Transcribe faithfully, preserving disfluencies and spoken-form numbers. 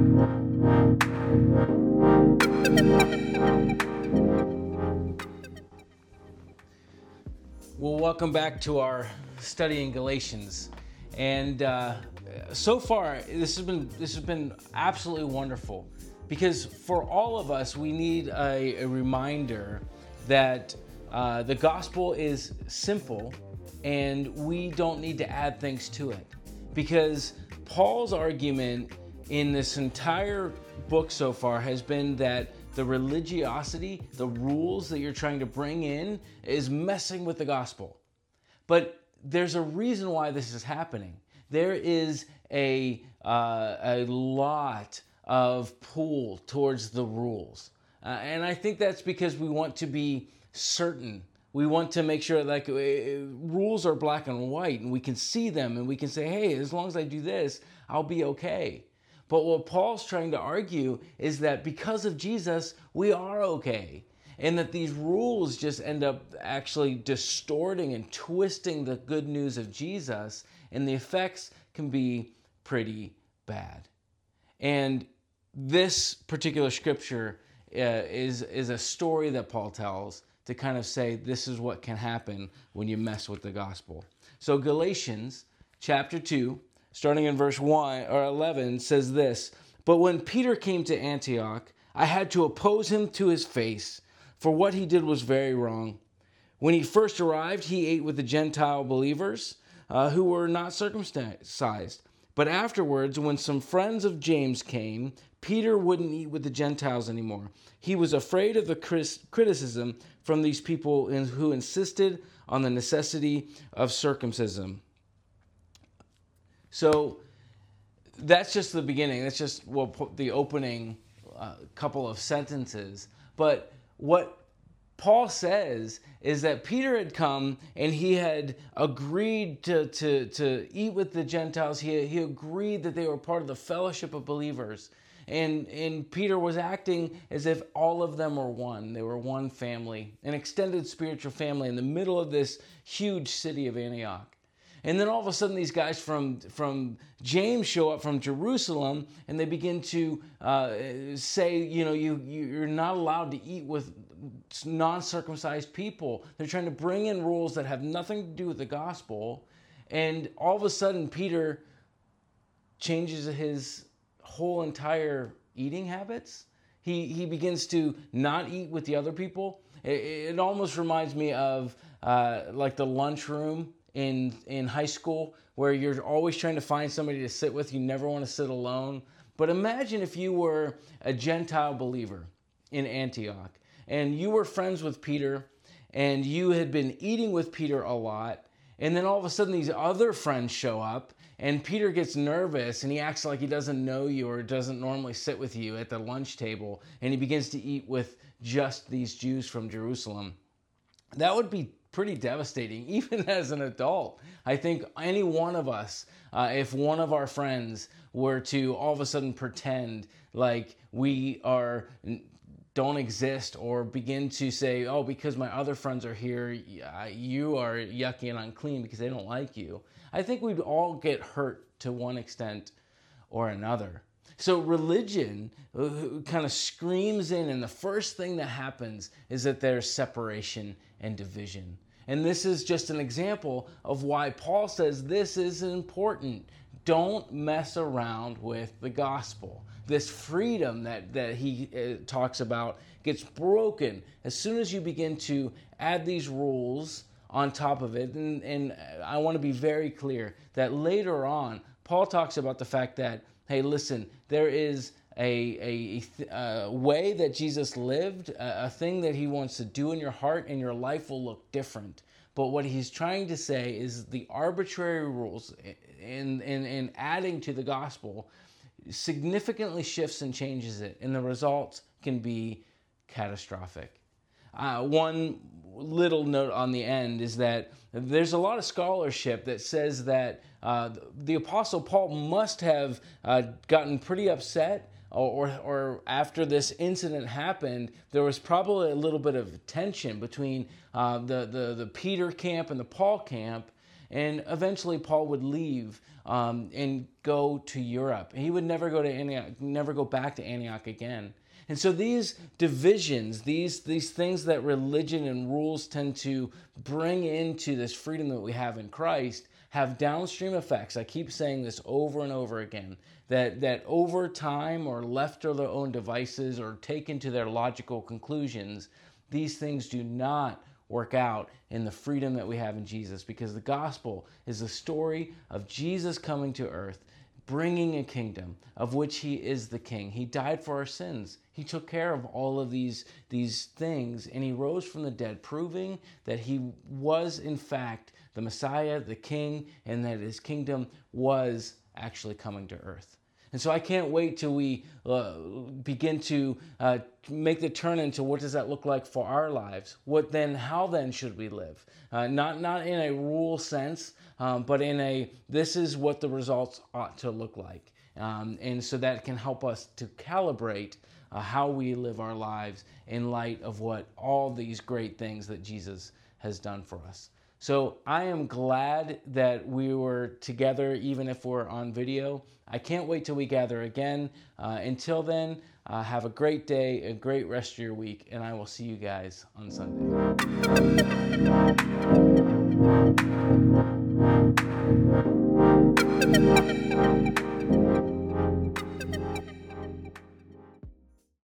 Well, welcome back to our study in Galatians, and uh, so far this has been this has been absolutely wonderful, because for all of us we need a, a reminder that uh, the gospel is simple, and we don't need to add things to it, because Paul's argument in this entire book so far has been that the religiosity, the rules that you're trying to bring in, is messing with the gospel. But there's a reason why this is happening. There is a, uh, a lot of pull towards the rules. Uh, and I think that's because we want to be certain. We want to make sure like uh, rules are black and white, and we can see them, and we can say, hey, as long as I do this, I'll be okay. But what Paul's trying to argue is that because of Jesus, we are okay. And that these rules just end up actually distorting and twisting the good news of Jesus, and the effects can be pretty bad. And this particular scripture uh, is, is a story that Paul tells to kind of say this is what can happen when you mess with the gospel. So Galatians chapter two, starting in verse one or eleven, says this: "But when Peter came to Antioch, I had to oppose him to his face, for what he did was very wrong. When he first arrived, he ate with the Gentile believers uh, who were not circumcised. But afterwards, when some friends of James came, Peter wouldn't eat with the Gentiles anymore. He was afraid of the criticism from these people who insisted on the necessity of circumcision." So that's just the beginning. That's just well, the opening uh, couple of sentences. But what Paul says is that Peter had come and he had agreed to, to, to eat with the Gentiles. He, he agreed that they were part of the fellowship of believers. And, and Peter was acting as if all of them were one. They were one family, an extended spiritual family in the middle of this huge city of Antioch. And then all of a sudden these guys from, from James show up from Jerusalem, and they begin to uh, say, you know, you, you're not allowed to eat with non-circumcised people. They're trying to bring in rules that have nothing to do with the gospel. And all of a sudden Peter changes his whole entire eating habits. He, he begins to not eat with the other people. It, it almost reminds me of uh, like the lunchroom in in high school, where you're always trying to find somebody to sit with. You never want to sit alone. But imagine if you were a Gentile believer in Antioch, and you were friends with Peter, and you had been eating with Peter a lot, and then all of a sudden these other friends show up, and Peter gets nervous, and he acts like he doesn't know you or doesn't normally sit with you at the lunch table, and he begins to eat with just these Jews from Jerusalem. That would be pretty devastating, even as an adult. I think any one of us, uh, if one of our friends were to all of a sudden pretend like we are don't exist, or begin to say, oh, because my other friends are here, you are yucky and unclean because they don't like you, I think we'd all get hurt to one extent or another. So religion kind of screams in, and the first thing that happens is that there's separation and division. And this is just an example of why Paul says this is important. Don't mess around with the gospel. This freedom that, that he uh, talks about gets broken as soon as you begin to add these rules on top of it. And, and I want to be very clear that later on, Paul talks about the fact that, hey, listen, there is a, a, a way that Jesus lived, a, a thing that he wants to do in your heart, and your life will look different. But what he's trying to say is the arbitrary rules in, in, in adding to the gospel significantly shifts and changes it, and the results can be catastrophic. Uh, one little note on the end is that there's a lot of scholarship that says that uh, the Apostle Paul must have uh, gotten pretty upset, or, or, or after this incident happened, there was probably a little bit of tension between uh, the, the, the Peter camp and the Paul camp. And eventually Paul would leave um, and go to Europe. He would never go to Antioch, never go back to Antioch again. And so these divisions, these, these things that religion and rules tend to bring into this freedom that we have in Christ have downstream effects. I keep saying this over and over again, that, that over time or left to their own devices or taken to their logical conclusions, these things do not work out in the freedom that we have in Jesus, because the gospel is the story of Jesus coming to earth, bringing a kingdom of which he is the king. He died for our sins. He took care of all of these, these things, and he rose from the dead, proving that he was in fact the Messiah, the king, and that his kingdom was actually coming to earth. And so I can't wait till we uh, begin to uh, make the turn into what does that look like for our lives? What then, how then should we live? Uh, not, not in a rule sense, um, but in a, this is what the results ought to look like. Um, and so that can help us to calibrate uh, how we live our lives in light of what all these great things that Jesus has done for us. So I am glad that we were together, even if we're on video. I can't wait till we gather again. Uh, until then, uh, have a great day, a great rest of your week, and I will see you guys on Sunday.